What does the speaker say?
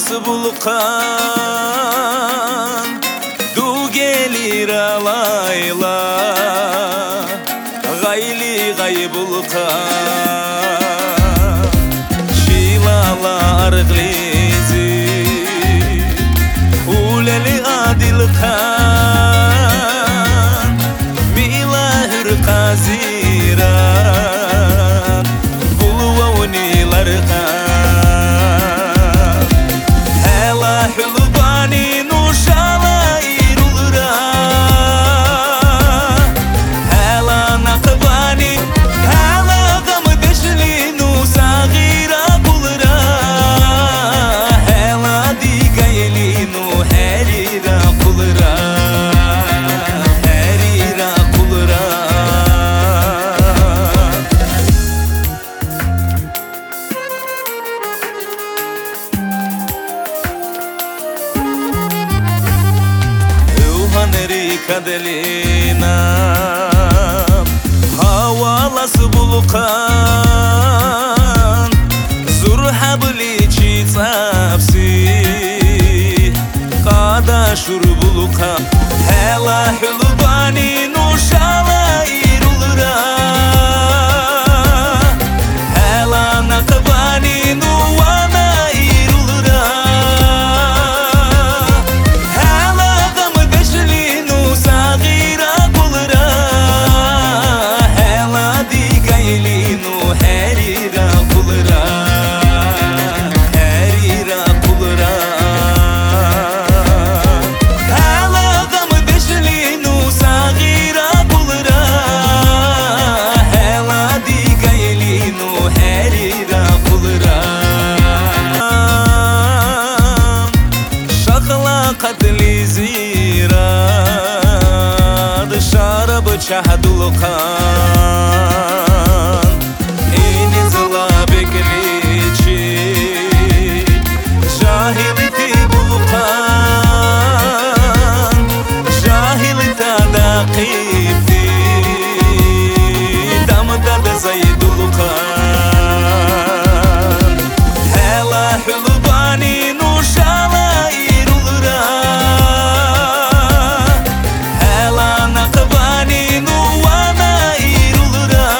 bulkan Du gelir alayla Gayli gay bulkan Şilala arglizi Uleli adil kan Milahır kaziran Bulvavunilar kan Hulbani nuşala irulra Hela nakbani Hela gam deşli nusagira kulra Hela digayli nu herira kulra Herira kulra Kadelina Havalası bulkan Zurhabli çitsapsi Qadaşur bulkan Hela hulbani nuşala irulra Hela nakbani nuvana irulra Hela gam deşli nusagira kulra Hela digayli nu herira kulra Herira kulra Hela gam deşli nusagira kulra Hela digayli nu herira kulra Şakla katli zirad Şarabı çahdul kan İni zıla